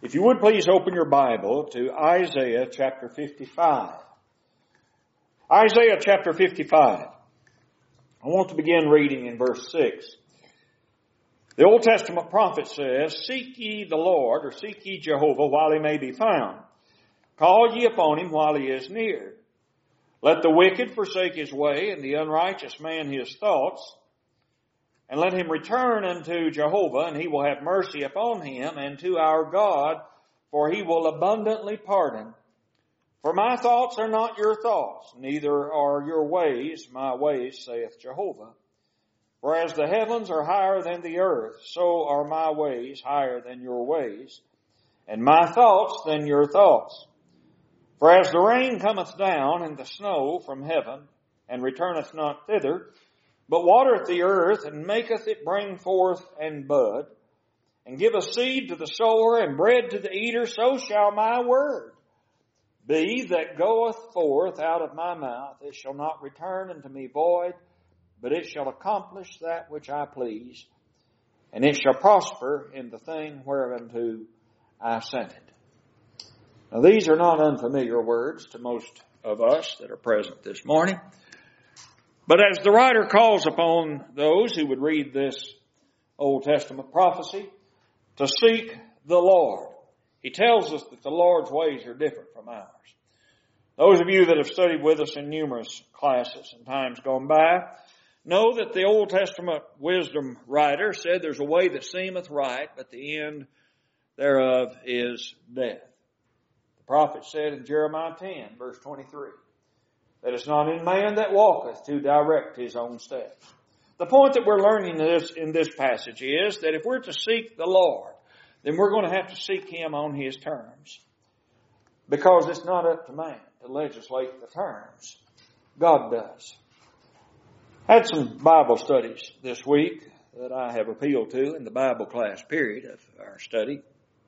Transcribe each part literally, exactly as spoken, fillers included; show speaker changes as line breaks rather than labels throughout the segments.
If you would please open your Bible to Isaiah chapter fifty-five. Isaiah chapter fifty-five. I want to begin reading in verse six. The Old Testament prophet says, "Seek ye the Lord," or "Seek ye Jehovah while he may be found. Call ye upon him while he is near. Let the wicked forsake his way, and the unrighteous man his thoughts. And let him return unto Jehovah, and he will have mercy upon him, and to our God, for he will abundantly pardon. For my thoughts are not your thoughts, neither are your ways my ways, saith Jehovah. For as the heavens are higher than the earth, so are my ways higher than your ways, and my thoughts than your thoughts. For as the rain cometh down, and the snow from heaven, and returneth not thither, but watereth the earth, and maketh it bring forth and bud, and giveth seed to the sower, and bread to the eater, so shall my word be that goeth forth out of my mouth. It shall not return unto me void, but it shall accomplish that which I please, and it shall prosper in the thing whereunto I sent it." Now these are not unfamiliar words to most of us that are present this morning. But as the writer calls upon those who would read this Old Testament prophecy to seek the Lord, he tells us that the Lord's ways are different from ours. Those of you that have studied with us in numerous classes in times gone by know that the Old Testament wisdom writer said there's a way that seemeth right, but the end thereof is death. The prophet said in Jeremiah ten, verse twenty-three, that it's not in man that walketh to direct his own steps. The point that we're learning this in this passage is that if we're to seek the Lord, then we're going to have to seek him on his terms. Because it's not up to man to legislate the terms. God does. I had some Bible studies this week that I have appealed to in the Bible class period of our study,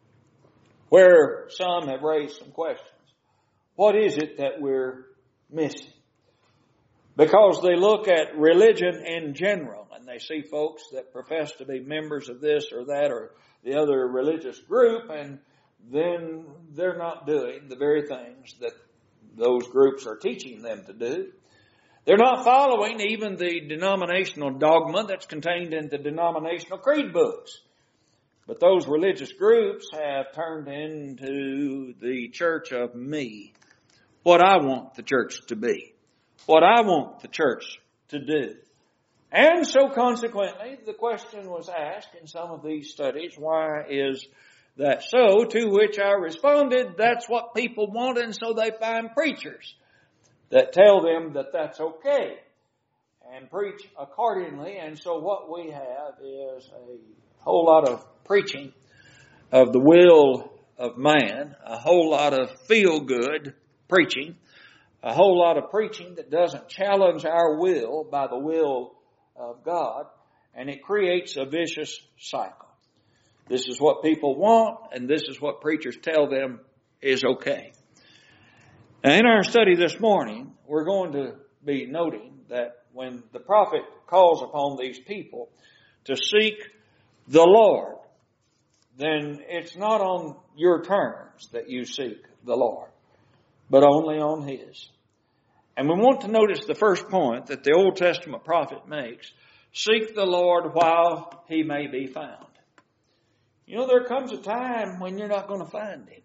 where some have raised some questions. What is it that we're missing? Because they look at religion in general, and they see folks that profess to be members of this or that or the other religious group, and then they're not doing the very things that those groups are teaching them to do. They're not following even the denominational dogma that's contained in the denominational creed books. But those religious groups have turned into the church of me. What I want the church to be. What I want the church to do. And so consequently, the question was asked in some of these studies, why is that so? To which I responded, that's what people want, and so they find preachers that tell them that that's okay and preach accordingly. And so what we have is a whole lot of preaching of the will of man, a whole lot of feel-good preaching, a whole lot of preaching that doesn't challenge our will by the will of God, and it creates a vicious cycle. This is what people want, and this is what preachers tell them is okay. Now, in our study this morning, we're going to be noting that when the prophet calls upon these people to seek the Lord, then it's not on your terms that you seek the Lord, but only on his. And we want to notice the first point that the Old Testament prophet makes. Seek the Lord while he may be found. You know, there comes a time when you're not going to find him.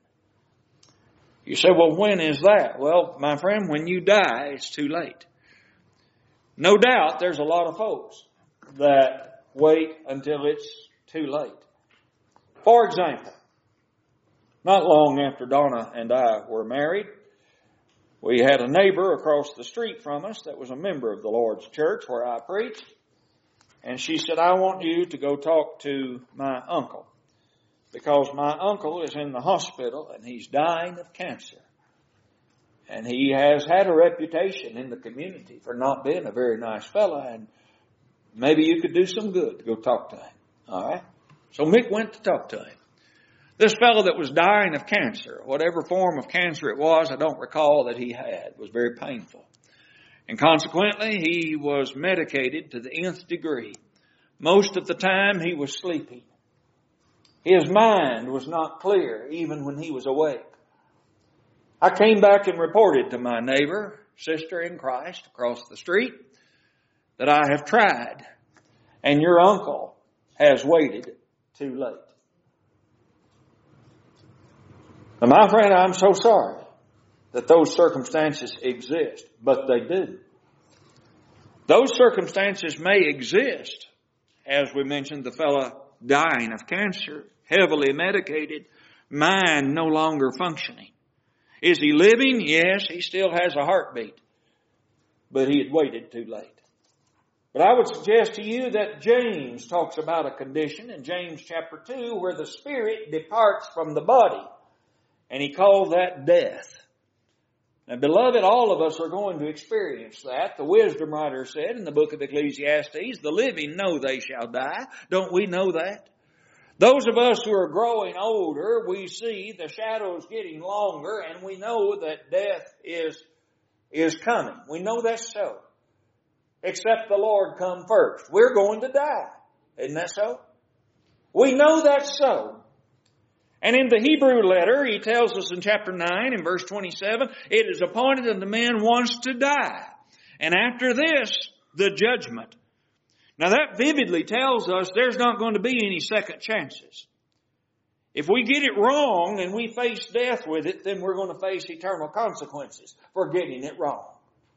You say, well, when is that? Well, my friend, when you die, it's too late. No doubt there's a lot of folks that wait until it's too late. For example, not long after Donna and I were married, we had a neighbor across the street from us that was a member of the Lord's church where I preached. And she said, I want you to go talk to my uncle, because my uncle is in the hospital and he's dying of cancer. And he has had a reputation in the community for not being a very nice fella, and maybe you could do some good to go talk to him. All right? So Mick went to talk to him. This fellow that was dying of cancer, whatever form of cancer it was, I don't recall that he had, was very painful. And consequently, he was medicated to the nth degree. Most of the time, he was sleeping. His mind was not clear even when he was awake. I came back and reported to my neighbor, sister in Christ across the street, that I have tried, and your uncle has waited too late. Now, my friend, I'm so sorry that those circumstances exist, but they do. Those circumstances may exist, as we mentioned, the fellow dying of cancer, heavily medicated, mind no longer functioning. Is he living? Yes, he still has a heartbeat, but he had waited too late. But I would suggest to you that James talks about a condition in James chapter two where the spirit departs from the body, and he calls that death. Now, beloved, all of us are going to experience that. The wisdom writer said in the book of Ecclesiastes, the living know they shall die. Don't we know that? Those of us who are growing older, we see the shadows getting longer, and we know that death is, is coming. We know that's so. Except the Lord come first. We're going to die. Isn't that so? We know that's so. And in the Hebrew letter, he tells us in chapter nine, in verse twenty-seven, it is appointed unto man once to die. And after this, the judgment. Now that vividly tells us there's not going to be any second chances. If we get it wrong and we face death with it, then we're going to face eternal consequences for getting it wrong.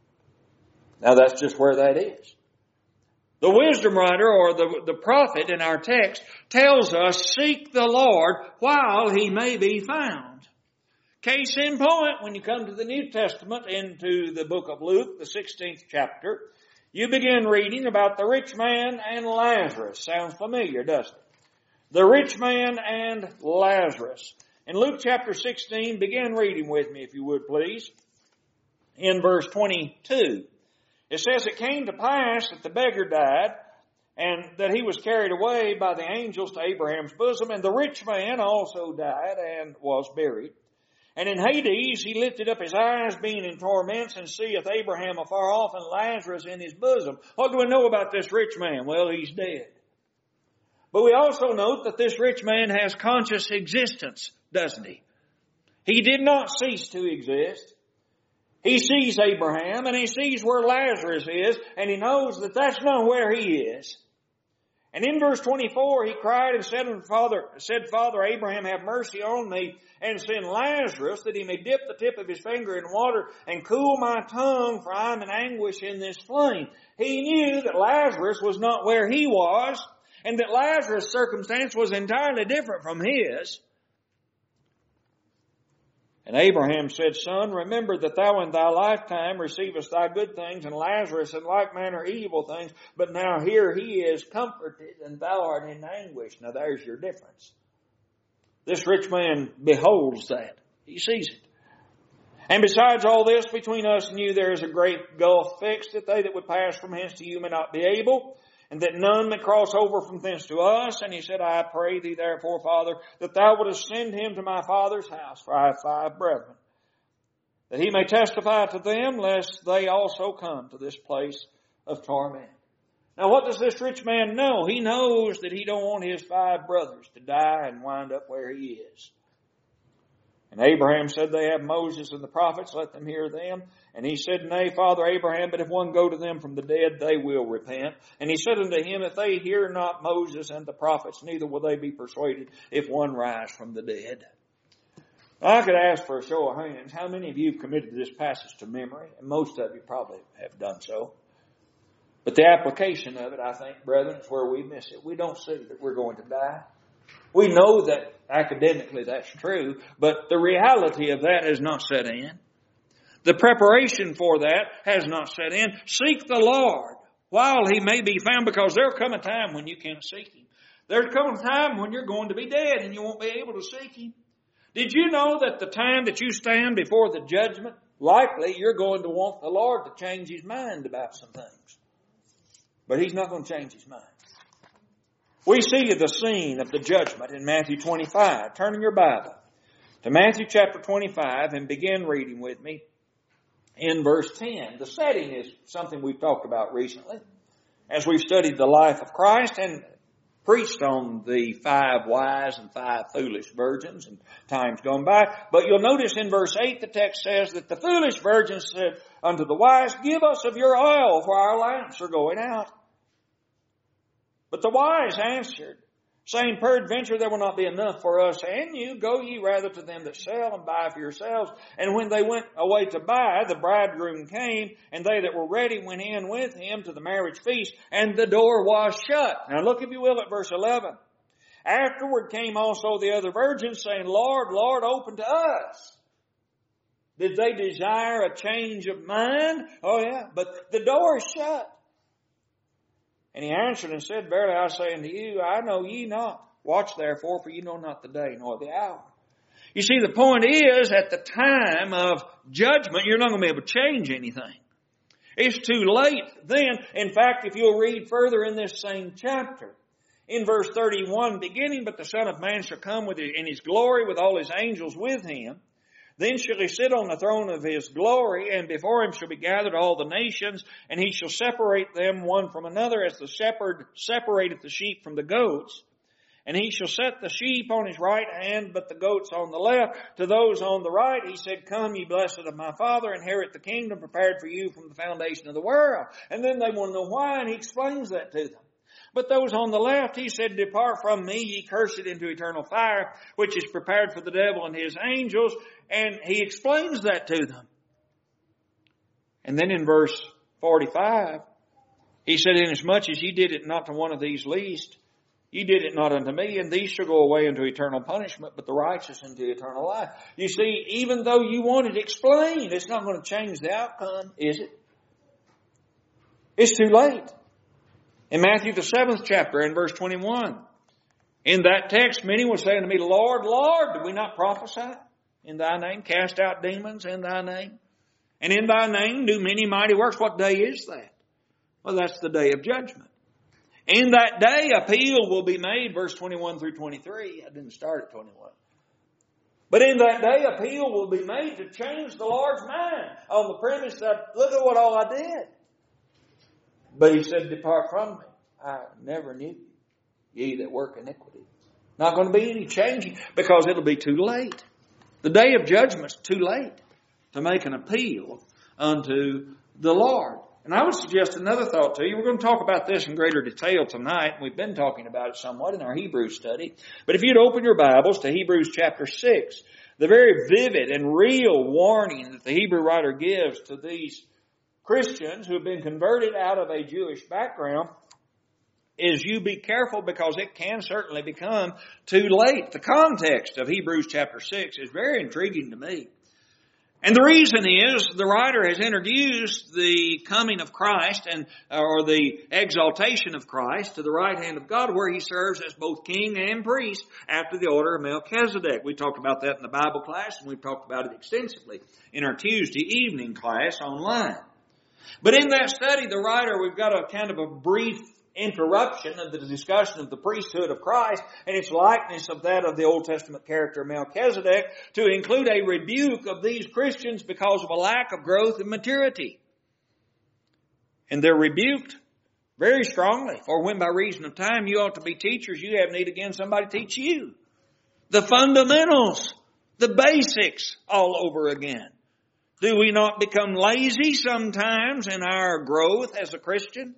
Now that's just where that is. The wisdom writer or the, the prophet in our text tells us, seek the Lord while he may be found. Case in point, when you come to the New Testament into the book of Luke, the sixteenth chapter, you begin reading about the rich man and Lazarus. Sounds familiar, doesn't it? The rich man and Lazarus. In Luke chapter sixteen, begin reading with me if you would please. In verse twenty-two. It says, it came to pass that the beggar died, and that he was carried away by the angels to Abraham's bosom, and the rich man also died and was buried. And in Hades he lifted up his eyes, being in torments, and seeth Abraham afar off, and Lazarus in his bosom. What do we know about this rich man? Well, he's dead. But we also note that this rich man has conscious existence, doesn't he? He did not cease to exist. He sees Abraham and he sees where Lazarus is, and he knows that that's not where he is. And in verse twenty-four, he cried and said unto Father, said, Father Abraham, have mercy on me, and send Lazarus that he may dip the tip of his finger in water and cool my tongue, for I am in anguish in this flame. He knew that Lazarus was not where he was, and that Lazarus' circumstance was entirely different from his. And Abraham said, Son, remember that thou in thy lifetime receivest thy good things, and Lazarus in like manner evil things. But now here he is comforted, and thou art in anguish. Now there's your difference. This rich man beholds that. He sees it. And besides all this, between us and you there is a great gulf fixed, that they that would pass from hence to you may not be able, and that none may cross over from thence to us. And he said, I pray thee therefore, Father, that thou wouldest send him to my father's house, for I have five brethren, that he may testify to them, lest they also come to this place of torment. Now what does this rich man know? He knows that he don't want his five brothers to die and wind up where he is. And Abraham said, they have Moses and the prophets, let them hear them. And he said, Nay, Father Abraham, but if one go to them from the dead, they will repent. And he said unto him, If they hear not Moses and the prophets, neither will they be persuaded if one rise from the dead. Now, I could ask for a show of hands. How many of you have committed this passage to memory? And most of you probably have done so. But the application of it, I think, brethren, is where we miss it. We don't see that we're going to die. We know that academically that's true, but the reality of that has not set in. The preparation for that has not set in. Seek the Lord while he may be found, because there'll come a time when you can't seek him. There'll come a time when you're going to be dead and you won't be able to seek him. Did you know that the time that you stand before the judgment, likely you're going to want the Lord to change his mind about some things. But he's not going to change his mind. We see the scene of the judgment in Matthew twenty-five. Turn in your Bible to Matthew chapter twenty-five and begin reading with me in verse ten. The setting is something we've talked about recently as we've studied the life of Christ, and preached on the five wise and five foolish virgins in times gone by. But you'll notice in verse eight, the text says that the foolish virgins said unto the wise, give us of your oil, for our lamps are going out. But the wise answered, saying, peradventure there will not be enough for us and you. Go ye rather to them that sell and buy for yourselves. And when they went away to buy, the bridegroom came, and they that were ready went in with him to the marriage feast, and the door was shut. Now look, if you will, at verse eleven. Afterward came also the other virgins, saying, Lord, Lord, open to us. Did they desire a change of mind? Oh yeah, but the door is shut. And he answered and said, verily I say unto you, I know ye not. Watch therefore, for ye know not the day nor the hour. You see, the point is, at the time of judgment, you're not going to be able to change anything. It's too late then. In fact, if you'll read further in this same chapter, in verse thirty-one, beginning, but the Son of Man shall come with in his glory with all his angels with him. Then shall he sit on the throne of his glory, and before him shall be gathered all the nations, and he shall separate them one from another, as the shepherd separateth the sheep from the goats. And he shall set the sheep on his right hand, but the goats on the left. To those on the right he said, come, ye blessed of my Father, inherit the kingdom prepared for you from the foundation of the world. And then they want to know why, and he explains that to them. But those on the left, he said, depart from me, ye cursed, into eternal fire, which is prepared for the devil and his angels. And he explains that to them. And then in verse forty-five, he said, inasmuch as ye did it not to one of these least, ye did it not unto me, and these shall go away into eternal punishment, but the righteous into eternal life. You see, even though you want it explained, it's not going to change the outcome, is it? It's too late. In Matthew the seventh chapter, in verse twenty-one, in that text, many will say unto me, Lord, Lord, did we not prophesy in thy name, cast out demons in thy name, and in thy name do many mighty works? What day is that? Well, that's the day of judgment. In that day, appeal will be made, verse twenty-one through twenty-three. I didn't start at twenty-one. But in that day, appeal will be made to change the Lord's mind on the premise that, look at what all I did. But he said, depart from me. I never knew you, ye that work iniquity. Not going to be any changing, because it'll be too late. The day of judgment's too late to make an appeal unto the Lord. And I would suggest another thought to you. We're going to talk about this in greater detail tonight. We've been talking about it somewhat in our Hebrew study. But if you'd open your Bibles to Hebrews chapter six, the very vivid and real warning that the Hebrew writer gives to these Christians who have been converted out of a Jewish background is, you be careful, because it can certainly become too late. The context of Hebrews chapter six is very intriguing to me. And the reason is, the writer has introduced the coming of Christ and or the exaltation of Christ to the right hand of God, where he serves as both king and priest after the order of Melchizedek. We talked about that in the Bible class, and we've talked about it extensively in our Tuesday evening class online. But in that study, the writer, we've got a kind of a brief interruption of the discussion of the priesthood of Christ and its likeness of that of the Old Testament character of Melchizedek, to include a rebuke of these Christians because of a lack of growth and maturity. And they're rebuked very strongly. For when by reason of time you ought to be teachers, you have need again somebody teach you the fundamentals, the basics all over again. Do we not become lazy sometimes in our growth as a Christian?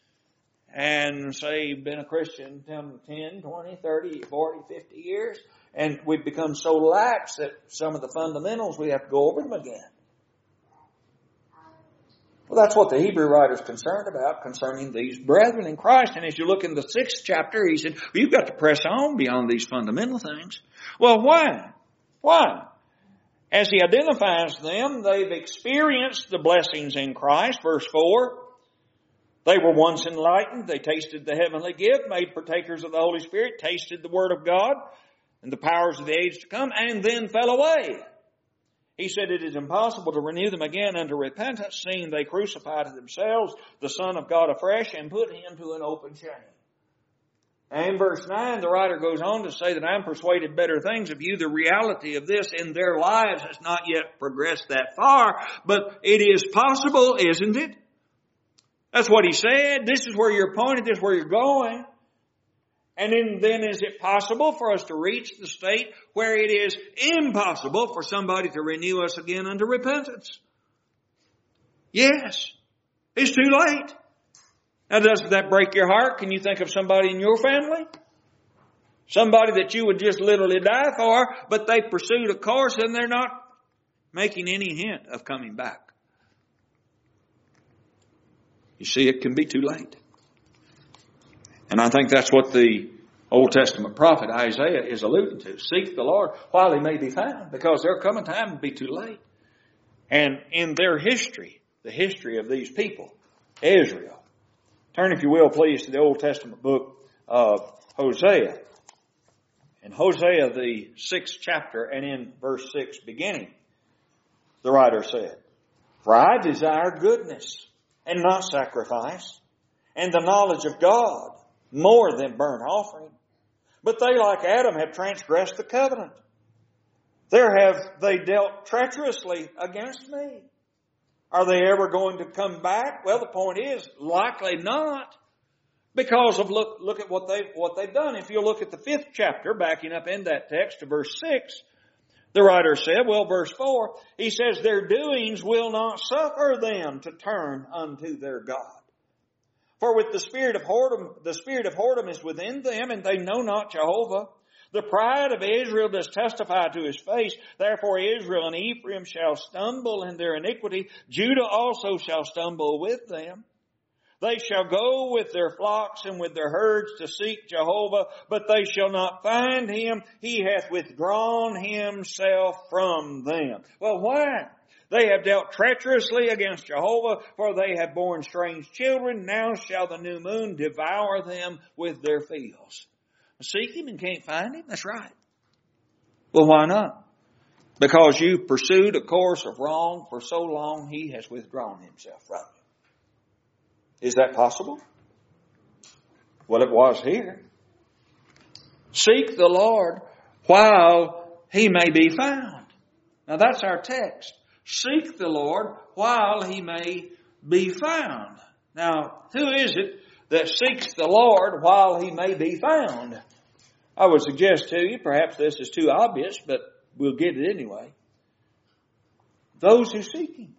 And say you've been a Christian ten, twenty, thirty, forty, fifty years, and we've become so lax that some of the fundamentals, we have to go over them again. Well, that's what the Hebrew writer is concerned about concerning these brethren in Christ. And as you look in the sixth chapter, he said, well, you've got to press on beyond these fundamental things. Well, why? Why? As he identifies them, they've experienced the blessings in Christ. Verse four, they were once enlightened. They tasted the heavenly gift, made partakers of the Holy Spirit, tasted the Word of God and the powers of the age to come, and then fell away. He said it is impossible to renew them again unto repentance, seeing they crucify to themselves the Son of God afresh and put him to an open shame. And verse nine, the writer goes on to say that I'm persuaded better things of you. The reality of this in their lives has not yet progressed that far, but it is possible, isn't it? That's what he said. This is where you're pointed. This is where you're going. And then, then is it possible for us to reach the state where it is impossible for somebody to renew us again unto repentance? Yes. It's too late. Now, doesn't that break your heart? Can you think of somebody in your family? Somebody that you would just literally die for, but they pursued a course and they're not making any hint of coming back. You see, it can be too late. And I think that's what the Old Testament prophet Isaiah is alluding to. Seek the Lord while He may be found, because there'll come a time to be too late. And in their history, the history of these people, Israel. Turn, if you will, please, to the Old Testament book of Hosea. In Hosea, the sixth chapter, and in verse six beginning, the writer said, "For I desire goodness and not sacrifice, and the knowledge of God more than burnt offering. But they, like Adam, have transgressed the covenant. There have they dealt treacherously against me." Are they ever going to come back? Well, the point is, likely not. Because of look, look at what they've, what they've done. If you look at the fifth chapter, backing up in that text to verse six, the writer said, well, verse four, he says, "Their doings will not suffer them to turn unto their God. For with the spirit of whoredom, the spirit of whoredom is within them, and they know not Jehovah. The pride of Israel does testify to His face. Therefore Israel and Ephraim shall stumble in their iniquity. Judah also shall stumble with them. They shall go with their flocks and with their herds to seek Jehovah, but they shall not find Him. He hath withdrawn Himself from them." Well, why? "They have dealt treacherously against Jehovah, for they have borne strange children. Now shall the new moon devour them with their fields." Seek Him and can't find Him? That's right. Well, why not? Because you pursued a course of wrong for so long, He has withdrawn Himself from you. Is that possible? Well, it was here. Seek the Lord while He may be found. Now that's our text. Seek the Lord while He may be found. Now, who is it that seeks the Lord while He may be found? I would suggest to you, perhaps this is too obvious, but we'll get it anyway. Those who seek Him.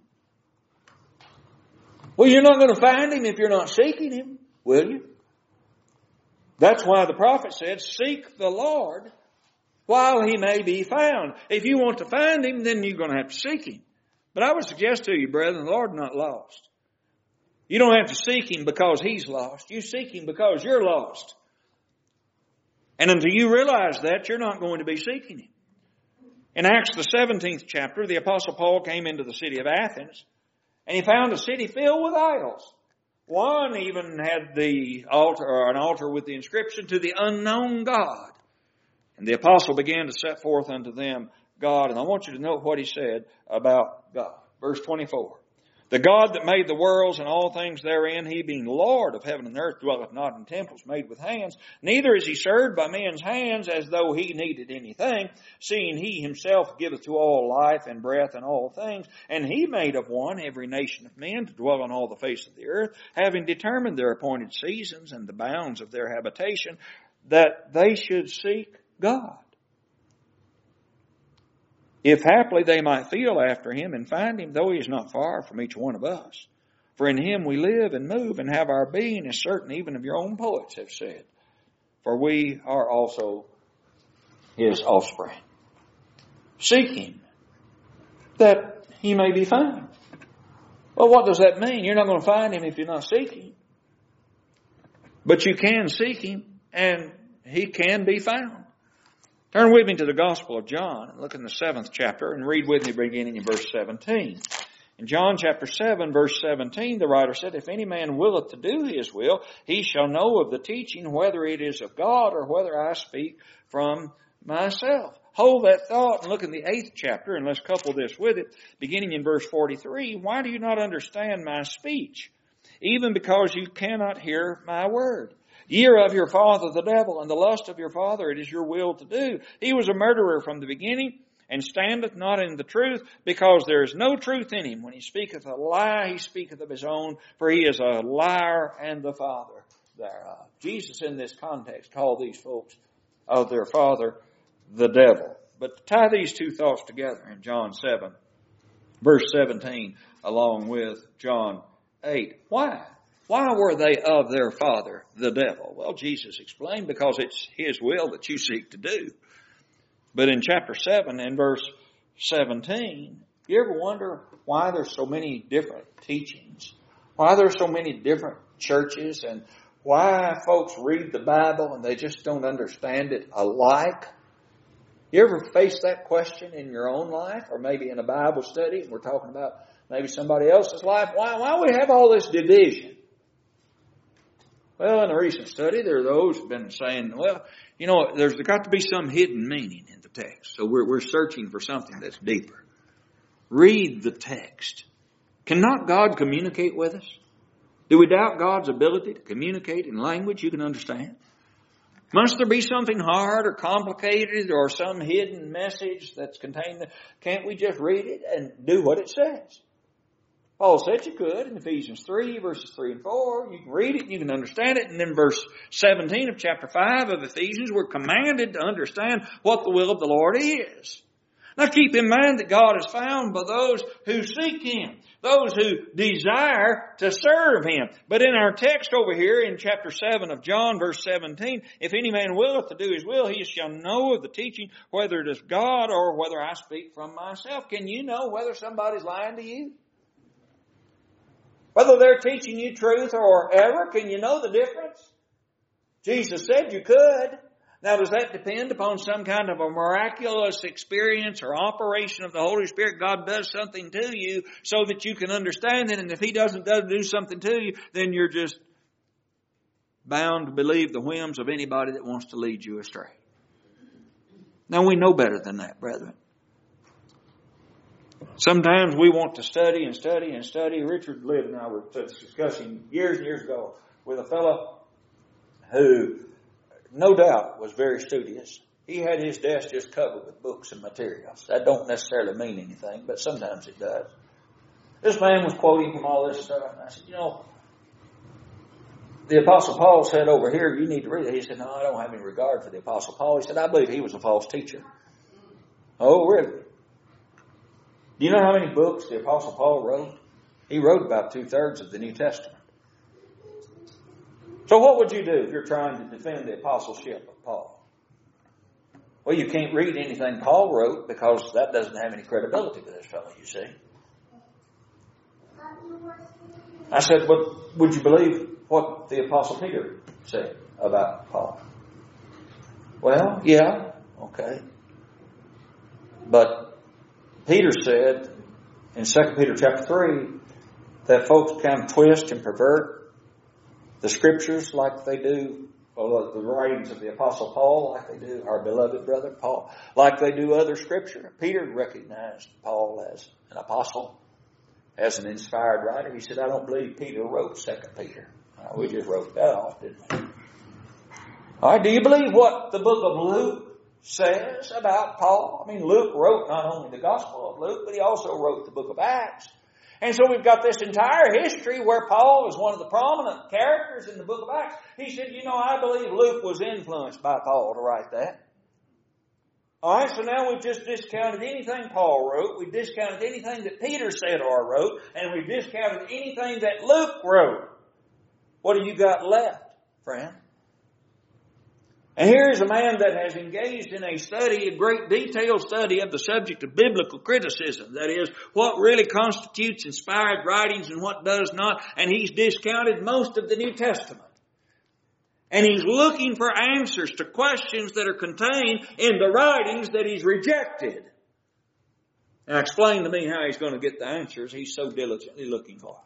Well, you're not going to find Him if you're not seeking Him, will you? That's why the prophet said, "Seek the Lord while He may be found." If you want to find Him, then you're going to have to seek Him. But I would suggest to you, brethren, the Lord is not lost. You don't have to seek Him because He's lost. You seek Him because you're lost. And until you realize that, you're not going to be seeking Him. In Acts the seventeenth chapter, the Apostle Paul came into the city of Athens, and he found a city filled with idols. One even had the altar, or an altar with the inscription, "To the unknown God." And the apostle began to set forth unto them God. And I want you to note what he said about God. Verse twenty-four. "The God that made the worlds and all things therein, He being Lord of heaven and earth, dwelleth not in temples made with hands. Neither is He served by men's hands as though He needed anything, seeing He Himself giveth to all life and breath and all things. And He made of one every nation of men to dwell on all the face of the earth, having determined their appointed seasons and the bounds of their habitation, that they should seek God. If haply they might feel after Him and find Him, though He is not far from each one of us. For in Him we live and move and have our being, as certain even of your own poets have said. For we are also His offspring." Seek Him, that He may be found. Well, what does that mean? You're not going to find Him if you're not seeking. But you can seek Him, and He can be found. Turn with me to the Gospel of John and look in the seventh chapter and read with me beginning in verse seventeen. In John chapter seven, verse seventeen, the writer said, "If any man willeth to do His will, he shall know of the teaching, whether it is of God or whether I speak from myself." Hold that thought and look in the eighth chapter, and let's couple this with it. Beginning in verse forty-three, "Why do you not understand my speech? Even because you cannot hear my word. Ye are of your father the devil, and the lust of your father it is your will to do. He was a murderer from the beginning, and standeth not in the truth, because there is no truth in him. When he speaketh a lie, he speaketh of his own, for he is a liar and the father thereof." Jesus in this context called these folks of their father the devil. But to tie these two thoughts together in John seven, verse seventeen, along with John eight. Why? Why were they of their father the devil? Well, Jesus explained, because it's His will that you seek to do. But in chapter seven and verse seventeen, you ever wonder why there's so many different teachings? Why there's so many different churches, and why folks read the Bible and they just don't understand it alike? You ever face that question in your own life, or maybe in a Bible study, and we're talking about maybe somebody else's life? Why, why do we have all this division? Well, in a recent study, there are those who've been saying, well, you know, there's got to be some hidden meaning in the text. So we're, we're searching for something that's deeper. Read the text. Cannot God communicate with us? Do we doubt God's ability to communicate in language you can understand? Must there be something hard or complicated or some hidden message that's contained? Can't we just read it and do what it says? Paul said you could in Ephesians three, verses three and four. You can read it, you can understand it. And then verse seventeen of chapter five of Ephesians, we're commanded to understand what the will of the Lord is. Now keep in mind that God is found by those who seek Him, those who desire to serve Him. But in our text over here in chapter seven of John, verse seventeen, if any man willeth to do His will, he shall know of the teaching, whether it is God or whether I speak from myself. Can you know whether somebody's lying to you? Whether they're teaching you truth or error, can you know the difference? Jesus said you could. Now, does that depend upon some kind of a miraculous experience or operation of the Holy Spirit? God does something to you so that you can understand it. And if He doesn't do something to you, then you're just bound to believe the whims of anybody that wants to lead you astray. Now, we know better than that, brethren. Sometimes we want to study and study and study. Richard Lidd and I were discussing years and years ago with a fellow who no doubt was very studious. He had his desk just covered with books and materials. That don't necessarily mean anything, but sometimes it does. This man was quoting from all this stuff, and I said, you know, the Apostle Paul said over here, you need to read it. He said, no, I don't have any regard for the Apostle Paul. He said, I believe he was a false teacher. Oh, really? Do you know how many books the Apostle Paul wrote? He wrote about two-thirds of the New Testament. So what would you do if you're trying to defend the apostleship of Paul? Well, you can't read anything Paul wrote because that doesn't have any credibility to this fellow, you see. I said, well, would you believe what the Apostle Peter said about Paul? Well, yeah, okay. But Peter said in Second Peter chapter three that folks kind of twist and pervert the Scriptures like they do, well, the writings of the Apostle Paul, like they do our beloved brother Paul, like they do other Scripture. Peter recognized Paul as an apostle, as an inspired writer. He said, I don't believe Peter wrote Second Peter. Uh, we just wrote that off, didn't we? All right, do you believe what the book of Luke says about Paul? I mean, Luke wrote not only the Gospel of Luke, but he also wrote the book of Acts. And so we've got this entire history where Paul is one of the prominent characters in the book of Acts. He said, you know, I believe Luke was influenced by Paul to write that. All right, so now we've just discounted anything Paul wrote. We've discounted anything that Peter said or wrote. And we've discounted anything that Luke wrote. What have you got left, friend? And here's a man that has engaged in a study, a great detailed study of the subject of biblical criticism. That is, what really constitutes inspired writings and what does not. And he's discounted most of the New Testament. And he's looking for answers to questions that are contained in the writings that he's rejected. Now explain to me how he's going to get the answers he's so diligently looking for.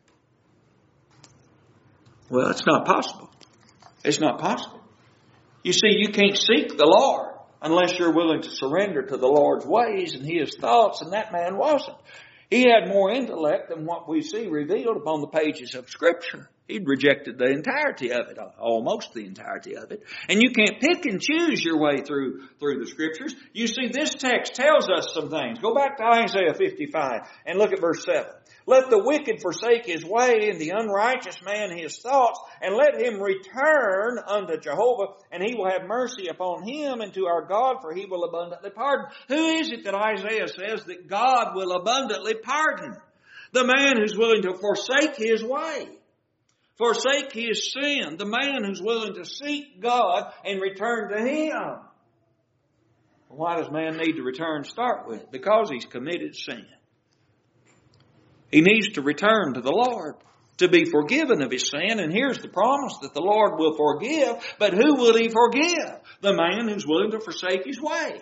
Well, it's not possible. It's not possible. You see, you can't seek the Lord unless you're willing to surrender to the Lord's ways and His thoughts, and that man wasn't. He had more intellect than what we see revealed upon the pages of Scripture. He'd rejected the entirety of it, almost the entirety of it. And you can't pick and choose your way through, through the Scriptures. You see, this text tells us some things. Go back to Isaiah fifty-five and look at verse seven. Let the wicked forsake his way, and the unrighteous man his thoughts, and let him return unto Jehovah, and he will have mercy upon him and to our God, for he will abundantly pardon. Who is it that Isaiah says that God will abundantly pardon? The man who's willing to forsake his way, forsake his sin, the man who's willing to seek God and return to Him. Why does man need to return to start with? Because he's committed sin. He needs to return to the Lord to be forgiven of his sin. And here's the promise that the Lord will forgive. But who will He forgive? The man who's willing to forsake his way.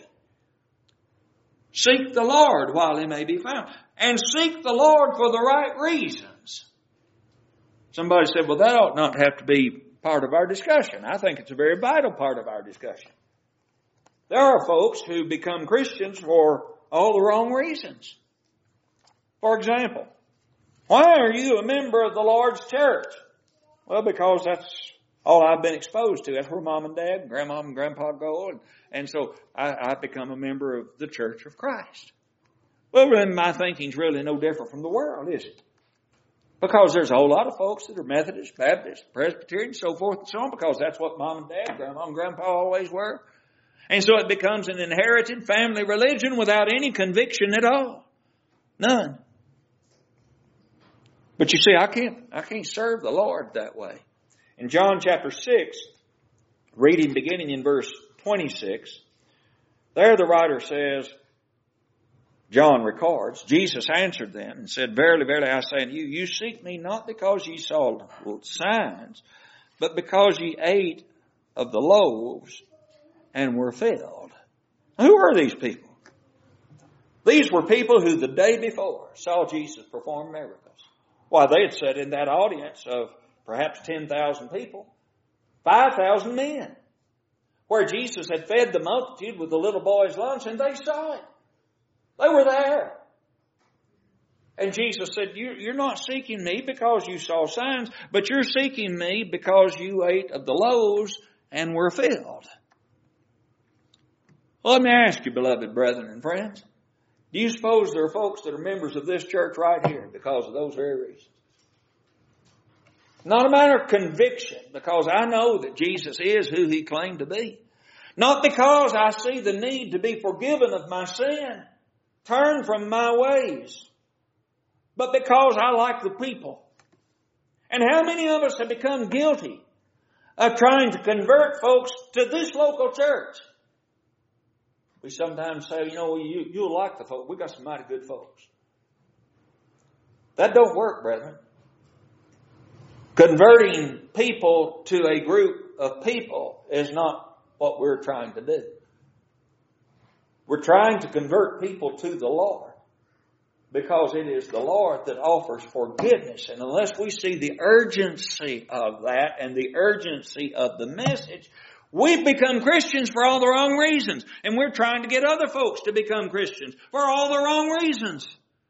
Seek the Lord while He may be found. And seek the Lord for the right reasons. Somebody said, well, that ought not have to be part of our discussion. I think it's a very vital part of our discussion. There are folks who become Christians for all the wrong reasons. For example, why are you a member of the Lord's church? Well, because that's all I've been exposed to. That's where Mom and Dad, Grandma and Grandpa go. And, and so I, I become a member of the Church of Christ. Well, then my thinking's really no different from the world, is it? Because there's a whole lot of folks that are Methodist, Baptist, Presbyterian, so forth and so on, because that's what Mom and Dad, Grandma and Grandpa always were. And so it becomes an inherited family religion without any conviction at all. None. But you see, I can't, I can't serve the Lord that way. In John chapter six, reading beginning in verse twenty-six, there the writer says, John records, Jesus answered them and said, Verily, verily, I say unto you, you seek me not because ye saw signs, but because ye ate of the loaves and were filled. Who are these people? These were people who the day before saw Jesus perform miracles. Why, they had sat in that audience of perhaps ten thousand people, five thousand men, where Jesus had fed the multitude with the little boy's lunch, and they saw it. They were there. And Jesus said, you're not seeking me because you saw signs, but you're seeking me because you ate of the loaves and were filled. Well, let me ask you, beloved brethren and friends, do you suppose there are folks that are members of this church right here because of those very reasons? Not a matter of conviction, because I know that Jesus is who He claimed to be. Not because I see the need to be forgiven of my sin, turn from my ways, but because I like the people. And how many of us have become guilty of trying to convert folks to this local church? We sometimes say, you know, you, you'll like the folks. We got some mighty good folks. That don't work, brethren. Converting people to a group of people is not what we're trying to do. We're trying to convert people to the Lord, because it is the Lord that offers forgiveness. And unless we see the urgency of that and the urgency of the message, we've become Christians for all the wrong reasons. And we're trying to get other folks to become Christians for all the wrong reasons.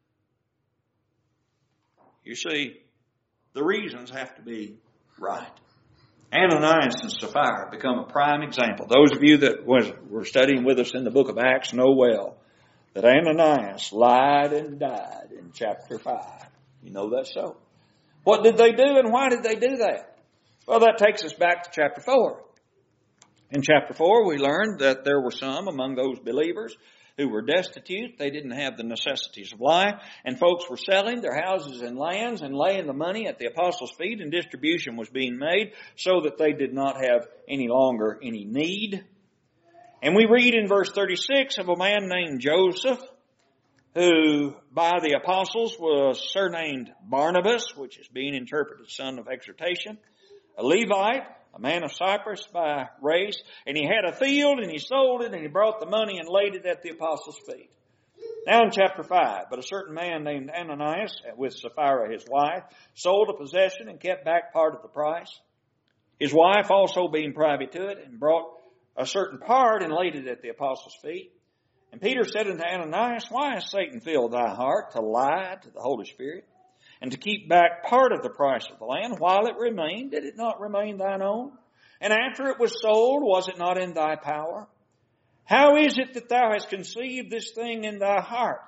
You see, the reasons have to be right. Ananias and Sapphira become a prime example. Those of you that was, were studying with us in the book of Acts know well that Ananias lied and died in chapter five. You know that's so. What did they do, and why did they do that? Well, that takes us back to chapter four. In chapter four, we learned that there were some among those believers who were destitute. They didn't have the necessities of life. And folks were selling their houses and lands and laying the money at the apostles' feet, and distribution was being made so that they did not have any longer any need. And we read in verse thirty-six of a man named Joseph, who by the apostles was surnamed Barnabas, which is being interpreted son of exhortation, a Levite, a man of Cyprus by race, and he had a field, and he sold it, and he brought the money and laid it at the apostles' feet. Now in chapter five, but a certain man named Ananias, with Sapphira his wife, sold a possession and kept back part of the price. His wife also being privy to it, and brought a certain part and laid it at the apostles' feet. And Peter said unto Ananias, Why has Satan filled thy heart to lie to the Holy Spirit, and to keep back part of the price of the land while it remained? Did it not remain thine own? And after it was sold, was it not in thy power? How is it that thou hast conceived this thing in thy heart?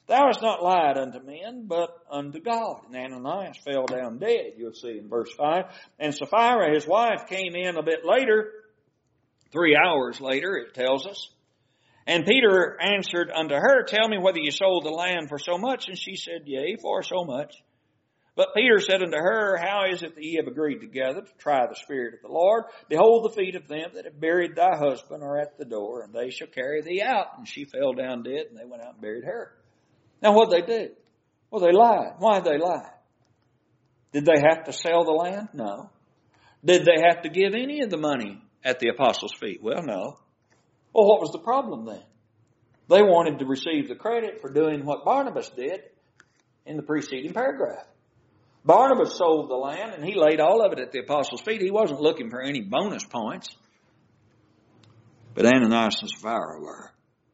Thou hast not lied unto men, but unto God. And Ananias fell down dead, you'll see in verse five. And Sapphira, his wife, came in a bit later, three hours later, it tells us. And Peter answered unto her, Tell me whether you sold the land for so much. And she said, Yea, for so much. But Peter said unto her, How is it that ye have agreed together to try the Spirit of the Lord? Behold, the feet of them that have buried thy husband are at the door, and they shall carry thee out. And she fell down dead, and they went out and buried her. Now what did they do? Well, they lied. Why did they lie? Did they have to sell the land? No. Did they have to give any of the money at the apostles' feet? Well, no. Well, what was the problem then? They wanted to receive the credit for doing what Barnabas did in the preceding paragraph. Barnabas sold the land and he laid all of it at the apostles' feet. He wasn't looking for any bonus points. But Ananias and Sapphira were.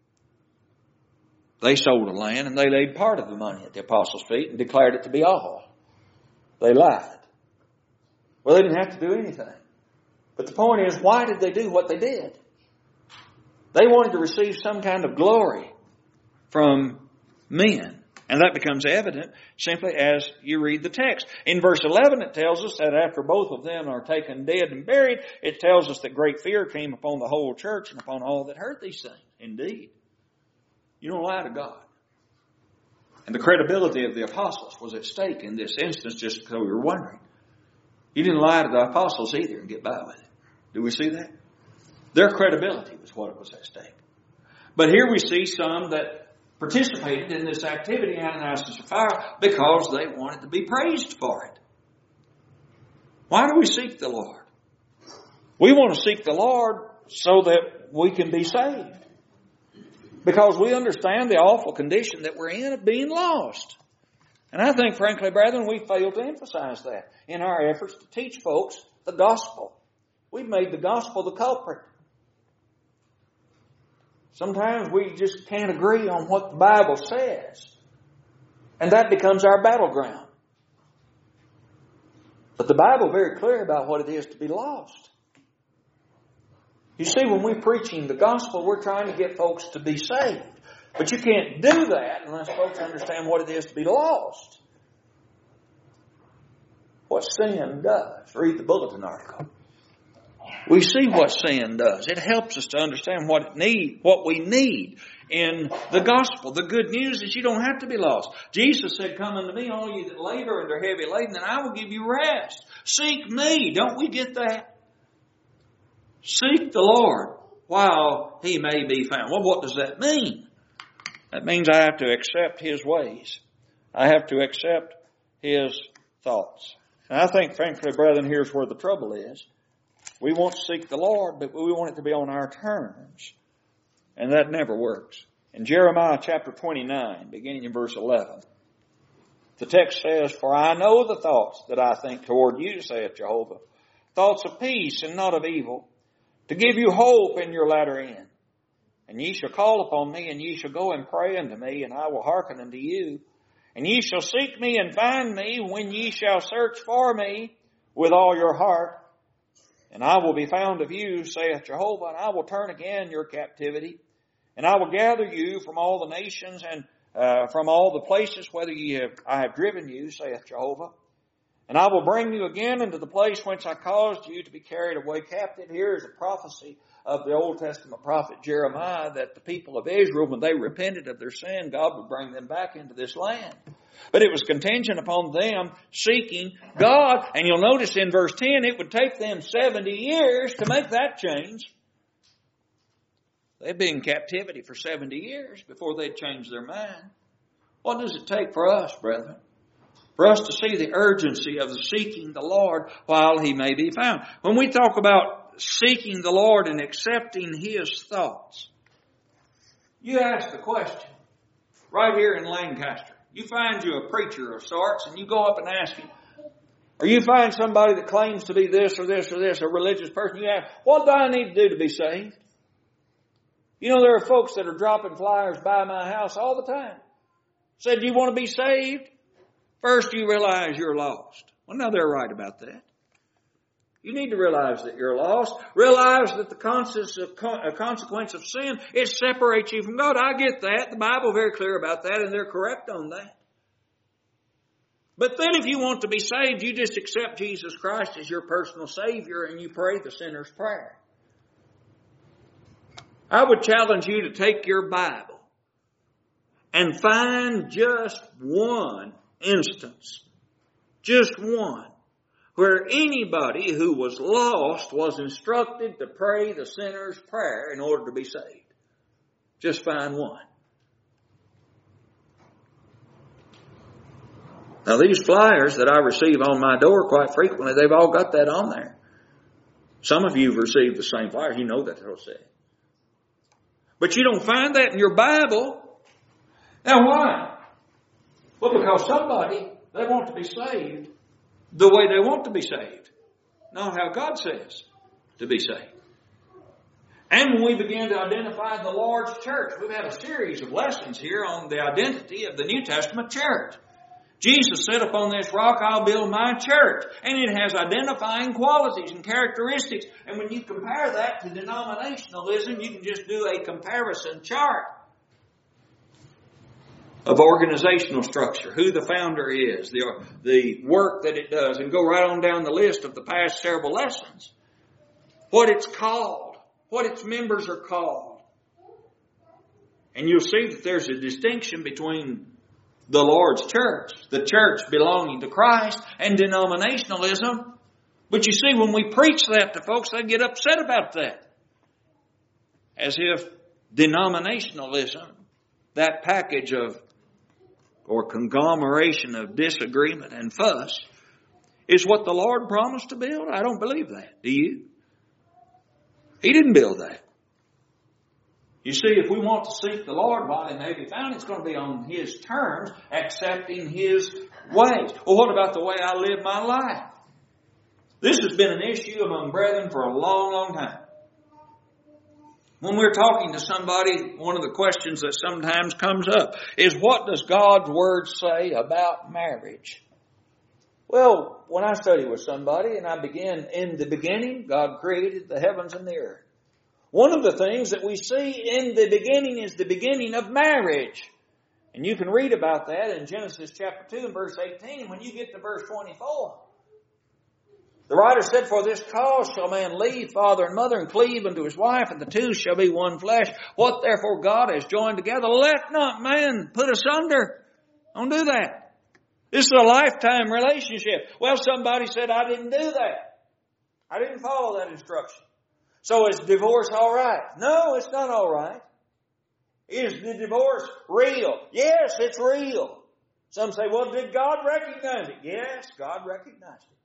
They sold the land and they laid part of the money at the apostles' feet and declared it to be all. They lied. Well, they didn't have to do anything. But the point is, why did they do what they did? They wanted to receive some kind of glory from men. And that becomes evident simply as you read the text. In verse eleven, it tells us that after both of them are taken dead and buried, it tells us that great fear came upon the whole church and upon all that heard these things. Indeed. You don't lie to God. And the credibility of the apostles was at stake in this instance, just because we were wondering. You didn't lie to the apostles either and get by with it. Do we see that? Their credibility was what was at stake. But here we see some that participated in this activity, Ananias and Sapphira, because they wanted to be praised for it. Why do we seek the Lord? We want to seek the Lord so that we can be saved. Because we understand the awful condition that we're in of being lost. And I think, frankly, brethren, we fail to emphasize that in our efforts to teach folks the gospel. We've made the gospel the culprit. Sometimes we just can't agree on what the Bible says. And that becomes our battleground. But the Bible is very clear about what it is to be lost. You see, when we're preaching the gospel, we're trying to get folks to be saved. But you can't do that unless folks understand what it is to be lost. What sin does. Read the bulletin article. We see what sin does. It helps us to understand what it need, what we need in the gospel. The good news is you don't have to be lost. Jesus said, Come unto me, all you that labor and are heavy laden, and I will give you rest. Seek me. Don't we get that? Seek the Lord while He may be found. Well, what does that mean? That means I have to accept His ways. I have to accept His thoughts. And I think, frankly, brethren, here's where the trouble is. We want to seek the Lord, but we want it to be on our terms. And that never works. In Jeremiah chapter twenty-nine, beginning in verse eleven, the text says, For I know the thoughts that I think toward you, saith Jehovah, thoughts of peace and not of evil, to give you hope in your latter end. And ye shall call upon me, and ye shall go and pray unto me, and I will hearken unto you. And ye shall seek me and find me when ye shall search for me with all your heart. And I will be found of you, saith Jehovah, and I will turn again your captivity. And I will gather you from all the nations and uh, from all the places whither ye have, I have driven you, saith Jehovah. And I will bring you again into the place whence I caused you to be carried away captive. Here is a prophecy of the Old Testament prophet Jeremiah that the people of Israel, when they repented of their sin, God would bring them back into this land. But it was contingent upon them seeking God. And you'll notice in verse ten, it would take them seventy years to make that change. They'd been in captivity for seventy years before they'd change their mind. What does it take for us, brethren? For us to see the urgency of seeking the Lord while He may be found. When we talk about seeking the Lord and accepting His thoughts, you ask the question, right here in Lancaster. You find you a preacher of sorts and you go up and ask him, or you find somebody that claims to be this or this or this, a religious person, you ask, what do I need to do to be saved? You know, there are folks that are dropping flyers by my house all the time. Said, do you want to be saved? First you realize you're lost. Well, no, they're right about that. You need to realize that you're lost. Realize that the consequence of sin, it separates you from God. I get that. The Bible is very clear about that, and they're correct on that. But then if you want to be saved, you just accept Jesus Christ as your personal Savior and you pray the sinner's prayer. I would challenge you to take your Bible and find just one instance, just one, where anybody who was lost was instructed to pray the sinner's prayer in order to be saved. Just find one. Now these flyers that I receive on my door quite frequently, they've all got that on there. Some of you have received the same flyers. You know that they'll say. But you don't find that in your Bible. Now why? Well, because somebody, they want to be saved the way they want to be saved. Not how God says to be saved. And when we begin to identify the Lord's church, we've had a series of lessons here on the identity of the New Testament church. Jesus said, upon this rock I'll build my church. And it has identifying qualities and characteristics. And when you compare that to denominationalism, you can just do a comparison chart of organizational structure, who the founder is, the, the work that it does, and go right on down the list of the past several lessons. What it's called, what its members are called. And you'll see that there's a distinction between the Lord's church, the church belonging to Christ, and denominationalism. But you see, when we preach that to folks, they get upset about that. As if denominationalism, that package of, or conglomeration of disagreement and fuss, is what the Lord promised to build. I don't believe that. Do you? He didn't build that. You see, if we want to seek the Lord while He may be found, it's going to be on His terms, accepting His ways. Well, what about the way I live my life? This has been an issue among brethren for a long, long time. When we're talking to somebody, one of the questions that sometimes comes up is, what does God's Word say about marriage? Well, when I study with somebody and I begin, in the beginning, God created the heavens and the earth. One of the things that we see in the beginning is the beginning of marriage. And you can read about that in Genesis chapter two and verse eighteen. And when you get to verse twenty-four, the writer said, for this cause shall man leave father and mother and cleave unto his wife, and the two shall be one flesh. What therefore God has joined together, let not man put asunder. Don't do that. This is a lifetime relationship. Well, somebody said, I didn't do that. I didn't follow that instruction. So is divorce all right? No, it's not all right. Is the divorce real? Yes, it's real. Some say, well, did God recognize it? Yes, God recognized it.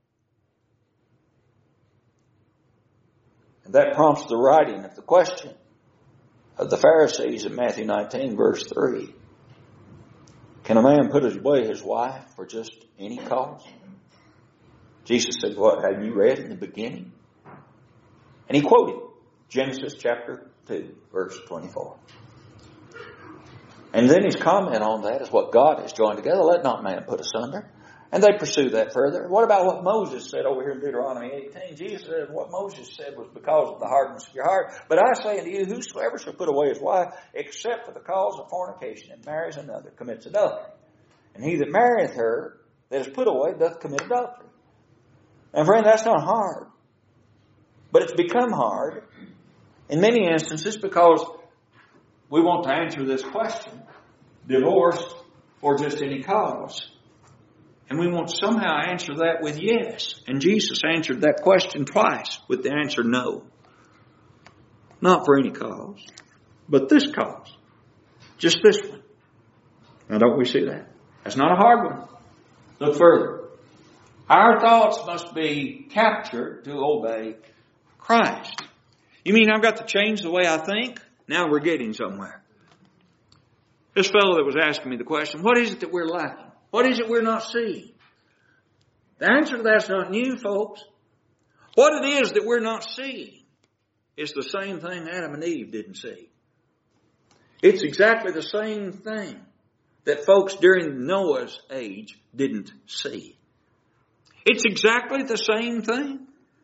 And that prompts the writing of the question of the Pharisees in Matthew nineteen, verse three. Can a man put away his wife for just any cause? Jesus said, what have you read in the beginning? And he quoted Genesis chapter two, verse twenty-four. And then his comment on that is, what God has joined together, let not man put asunder. And they pursue that further. What about what Moses said over here in Deuteronomy eighteen? Jesus said what Moses said was because of the hardness of your heart. But I say unto you, whosoever shall put away his wife, except for the cause of fornication, and marries another, commits adultery. And he that marrieth her that is put away doth commit adultery. And friend, that's not hard. But it's become hard in many instances because we want to answer this question, divorced for just any cause. And we want to somehow answer that with yes. And Jesus answered that question twice with the answer no. Not for any cause, but this cause. Just this one. Now don't we see that? That's not a hard one. Look further. Our thoughts must be captured to obey Christ. You mean I've got to change the way I think? Now we're getting somewhere. This fellow that was asking me the question, what is it that we're lacking? What is it we're not seeing? The answer to that's not new, folks. What it is that we're not seeing is the same thing Adam and Eve didn't see. It's exactly the same thing that folks during Noah's age didn't see. It's exactly the same thing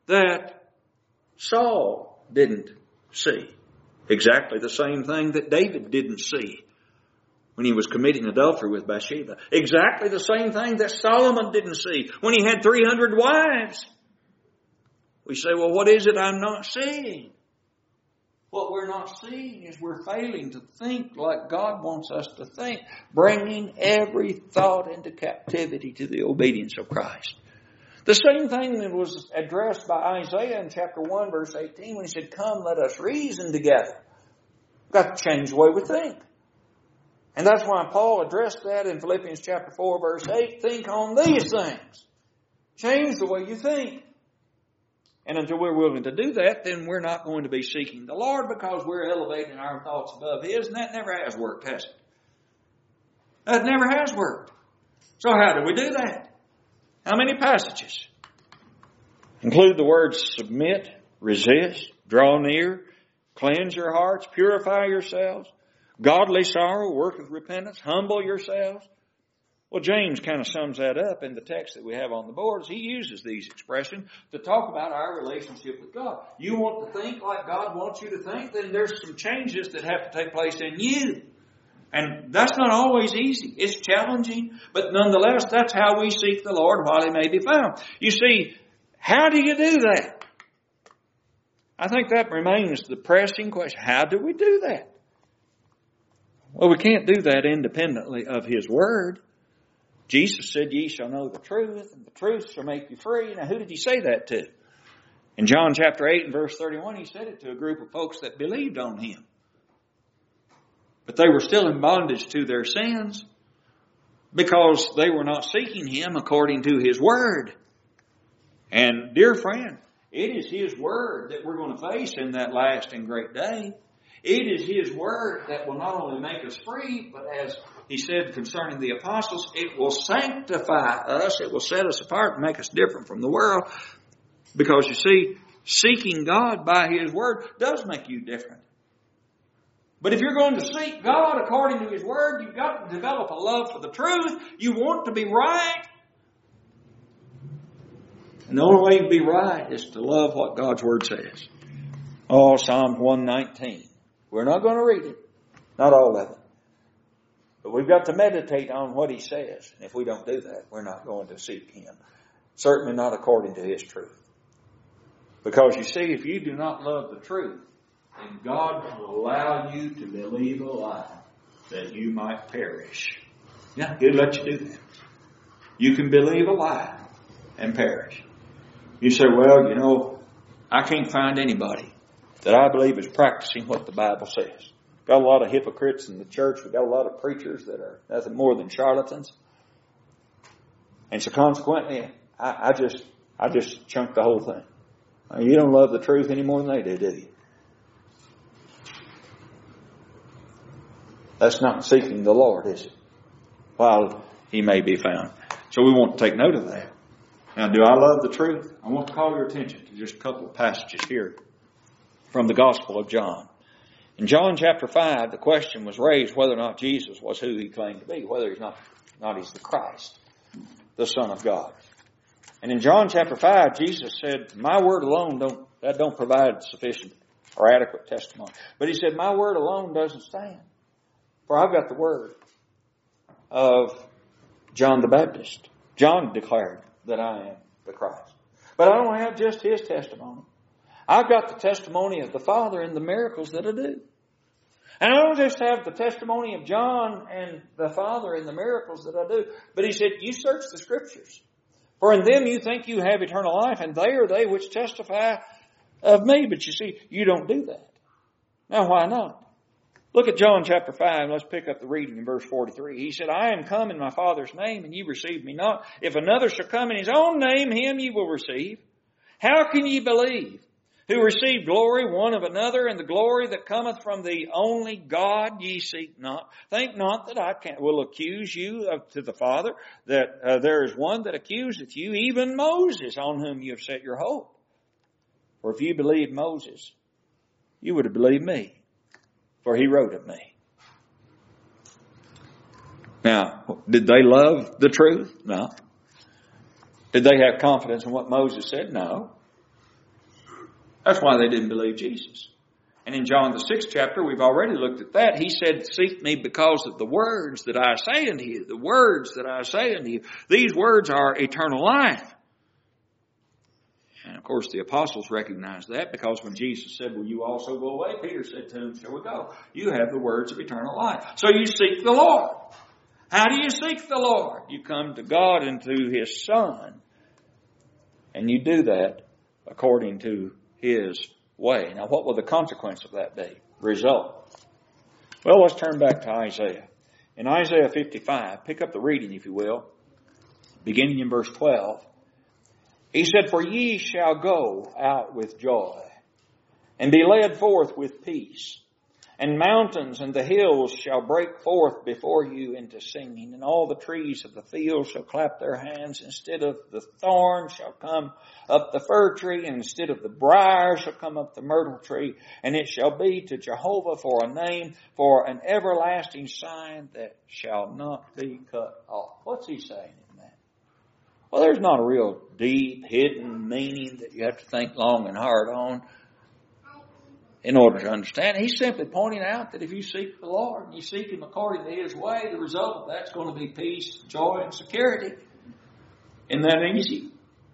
that Saul didn't see. Exactly the same thing that David didn't see when he was committing adultery with Bathsheba. Exactly the same thing that Solomon didn't see when he had three hundred wives. We say, well, what is it I'm not seeing? What we're not seeing is we're failing to think like God wants us to think, bringing every thought into captivity to the obedience of Christ. The same thing that was addressed by Isaiah in chapter one, verse eighteen, when he said, come, let us reason together. We've got to change the way we think. And that's why Paul addressed that in Philippians chapter four, verse eight. Think on these things. Change the way you think. And until we're willing to do that, then we're not going to be seeking the Lord, because we're elevating our thoughts above His, and that never has worked, has it? That never has worked. So how do we do that? How many passages? Include the words submit, resist, draw near, cleanse your hearts, purify yourselves, godly sorrow, worketh repentance, humble yourselves. Well, James kind of sums that up in the text that we have on the boards. He uses these expressions to talk about our relationship with God. You want to think like God wants you to think, then there's some changes that have to take place in you. And that's not always easy. It's challenging, but nonetheless, that's how we seek the Lord while He may be found. You see, how do you do that? I think that remains the pressing question. How do we do that? Well, we can't do that independently of His Word. Jesus said, ye shall know the truth, and the truth shall make you free. Now, who did He say that to? In John chapter eight and verse thirty-one, He said it to a group of folks that believed on Him. But they were still in bondage to their sins because they were not seeking Him according to His Word. And dear friend, it is His Word that we're going to face in that last and great day. It is His Word that will not only make us free, but as He said concerning the apostles, it will sanctify us. It will set us apart and make us different from the world. Because you see, seeking God by His Word does make you different. But if you're going to seek God according to His Word, you've got to develop a love for the truth. You want to be right. And the only way to be right is to love what God's Word says. Oh, Psalm one nineteen. We're not going to read it. Not all of it. But we've got to meditate on what He says. And if we don't do that, we're not going to seek Him. Certainly not according to His truth. Because you see, if you do not love the truth, then God will allow you to believe a lie that you might perish. Yeah, He'll let you do that. You can believe a lie and perish. You say, well, you know, I can't find anybody that I believe is practicing what the Bible says. Got a lot of hypocrites in the church. We've got a lot of preachers that are nothing more than charlatans. And so consequently, I, I just I just chunked the whole thing. I mean, you don't love the truth any more than they do, do you? That's not seeking the Lord, is it? While He may be found. So we want to take note of that. Now, do I love the truth? I want to call your attention to just a couple of passages here from the Gospel of John. In John chapter five, the question was raised whether or not Jesus was who He claimed to be, whether He's not, not He's the Christ, the Son of God. And in John chapter five, Jesus said, my word alone don't, that don't provide sufficient or adequate testimony. But He said, my word alone doesn't stand. For I've got the word of John the Baptist. John declared that I am the Christ. But I don't have just his testimony. I've got the testimony of the Father and the miracles that I do. And I don't just have the testimony of John and the Father and the miracles that I do. But He said, you search the Scriptures. For in them you think you have eternal life, and they are they which testify of me. But you see, you don't do that. Now, why not? Look at John chapter five. Let's pick up the reading in verse forty-three. He said, I am come in my Father's name, and ye receive me not. If another shall come in His own name, him ye will receive. How can ye believe? Who receive glory one of another, and the glory that cometh from the only God ye seek not. Think not that I can, will accuse you of, to the Father, that uh, there is one that accuseth you, even Moses, on whom you have set your hope. For if you believed Moses, you would have believed me, for he wrote of me. Now, did they love the truth? No. Did they have confidence in what Moses said? No. That's why they didn't believe Jesus. And in John the sixth chapter, we've already looked at that. He said, seek me because of the words that I say unto you. The words that I say unto you. These words are eternal life. And of course the apostles recognized that, because when Jesus said, will you also go away? Peter said to him, shall we go? You have the words of eternal life. So you seek the Lord. How do you seek the Lord? You come to God and to His Son. And you do that according to His way. Now what will the consequence of that be? Result. Well, let's turn back to Isaiah. In Isaiah fifty-five, pick up the reading if you will, beginning in verse twelve. He said, for ye shall go out with joy, and be led forth with peace. And mountains and the hills shall break forth before you into singing, and all the trees of the field shall clap their hands. Instead of the thorn shall come up the fir tree, and instead of the briar shall come up the myrtle tree. And it shall be to Jehovah for a name, for an everlasting sign that shall not be cut off. What's he saying in that? Well, there's not a real deep, hidden meaning that you have to think long and hard on in order to understand. He's simply pointing out that if you seek the Lord and you seek Him according to His way, the result of that's going to be peace, joy, and security. Isn't that easy?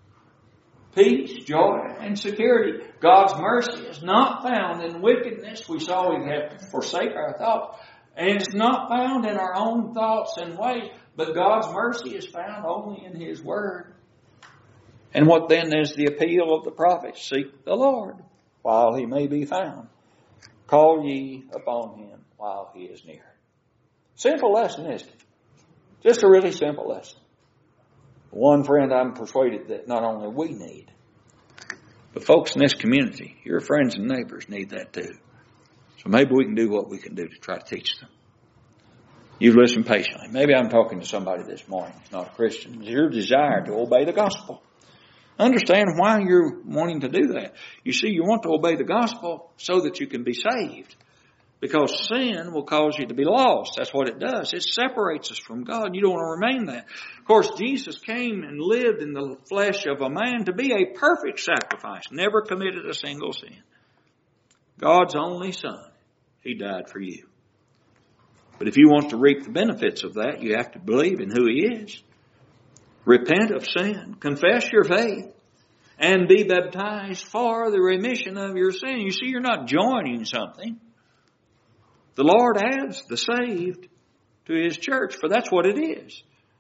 Peace, joy, and security. God's mercy is not found in wickedness. We saw we have to forsake our thoughts. And it's not found in our own thoughts and ways. But God's mercy is found only in His Word. And what then is the appeal of the prophet? Seek the Lord while He may be found. Call ye upon Him while He is near. Simple lesson, isn't it? Just a really simple lesson. One, friend, I'm persuaded that not only we need, but folks in this community, your friends and neighbors need that too. So maybe we can do what we can do to try to teach them. You've listened patiently. Maybe I'm talking to somebody this morning who's not a Christian. It's your desire to obey the gospel. Understand why you're wanting to do that. You see, you want to obey the gospel so that you can be saved. Because sin will cause you to be lost. That's what it does. It separates us from God. You don't want to remain that. Of course, Jesus came and lived in the flesh of a man to be a perfect sacrifice. Never committed a single sin. God's only Son. He died for you. But if you want to reap the benefits of that, you have to believe in who He is. Repent of sin, confess your faith, and be baptized for the remission of your sin. You see, you're not joining something. The Lord adds the saved to His church, for that's what it is.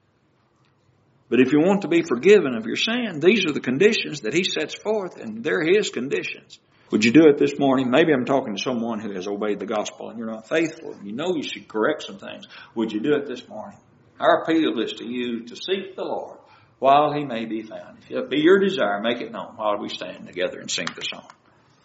But if you want to be forgiven of your sin, these are the conditions that He sets forth, and they're His conditions. Would you do it this morning? Maybe I'm talking to someone who has obeyed the gospel and you're not faithful. You know you should correct some things. Would you do it this morning? Our appeal is to you to seek the Lord while He may be found. If it be your desire, make it known while we stand together and sing the song.